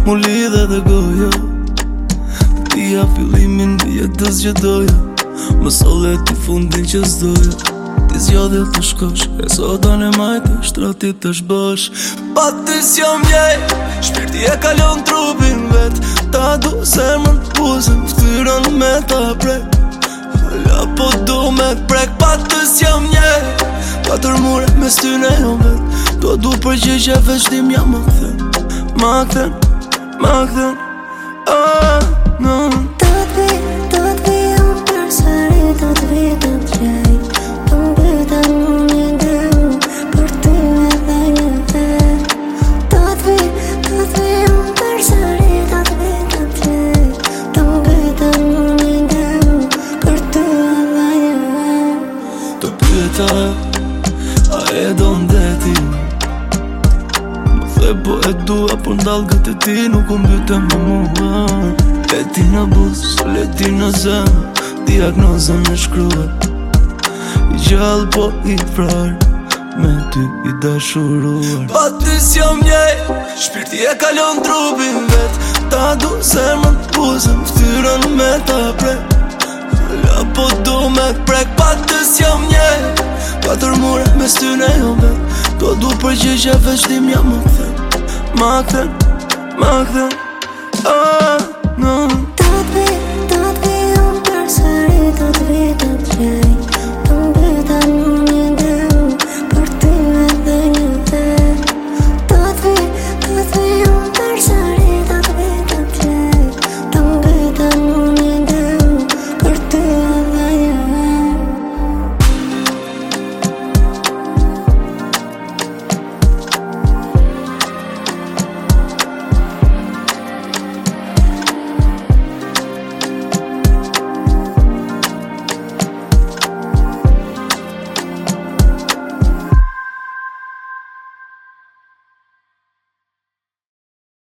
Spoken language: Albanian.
mu lidhe dhe goja. Tia fillimin dhe jetës që doja, më solle ti fundin që s'doja. Ti zjodhe të shkosh, e sota në majtë, shtratit të shbosh. Pa ty s'jam jej, shpirti e kalon trupin vet. Ta du zemrën t'buzën, ftyrën me ta prek. Hala po du me t'prek, pa ty s'jam jej. Katër mure me s'tyne jom vet. Do du përgjigje veç dim jam më kthen. Ma kthen, ma kthen. No. Do t'vi unë përsëri, do t'vi të t'gjej. Do m'byta një ndeu, për ty edhe një vet. Do t'vi unë përsëri, do t'vi të t'gjej. Do m'byta një ndeu, për ty edhe një vet. Të pyeta, a e do ndeti? Më the po e dua, por ndalë gëtë ti nuk u mbyte me mua. Leti në bus, leti në zemë, diagnozën e shkruat. I gjallë po i prarë, me ty i dashuruar. Pa ty s'jam njej, shpirti e kalon trupin vet. Ta du zemrën t'buzën, ftyrën me ta prek. Hala po du me t'prek, pa ty s'jam njej. Katër mure me s'tyne jom vet. Do du përgjigje veç dim jam më kthen. Ma kthen, ma kthen. No.